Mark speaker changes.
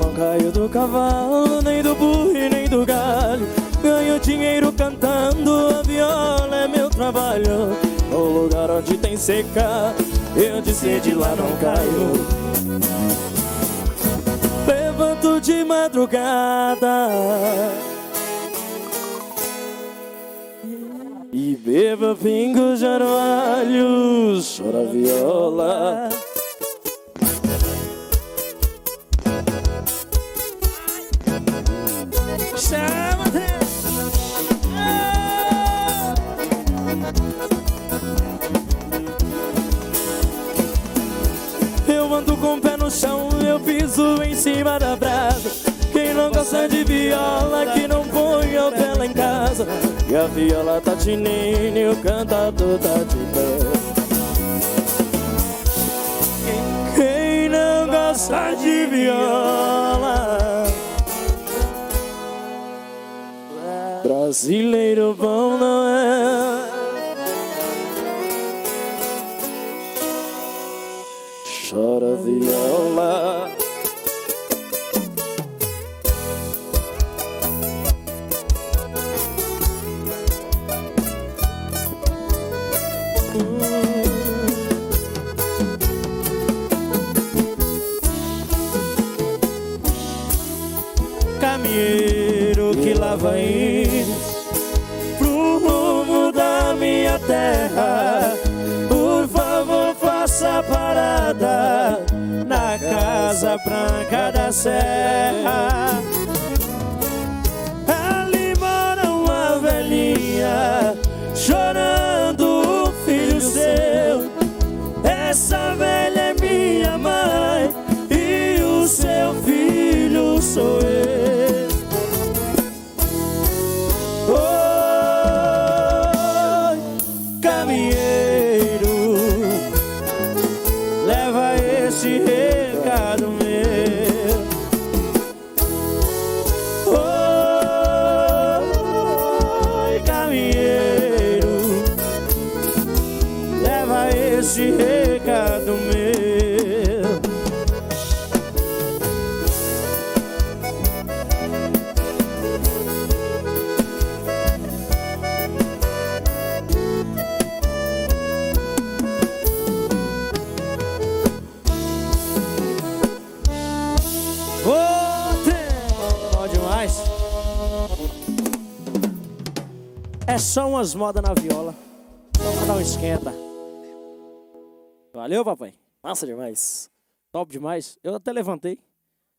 Speaker 1: não caio do cavalo, nem do burro e nem do galho. Ganho dinheiro cantando, a viola é meu trabalho. No lugar onde tem seca, eu de sede lá não caio. Levanto de madrugada e beba pingos de orvalho, chora viola. Eu ando com o pé no chão, eu piso em cima da brasa. Quem não gosta de viola, que não põe o pé lá em casa. E a viola tá tinindo e o cantador tá de pé. Quem não gosta de viola, brasileiro bom não é. Chora viola. Caminheiro que lá vai pro rumo da minha terra, por favor faça parada na Casa Branca da Serra. Ali mora uma velhinha chorando um filho seu. Essa velha é minha mãe e o seu filho sou eu. Oi, caminheiro, leva esse recado meu. Oi, caminheiro, leva esse recado meu. Bom demais. É só umas modas na viola. Vamos dar um esquenta. Valeu, papai. Massa demais. Top demais. Eu até levantei.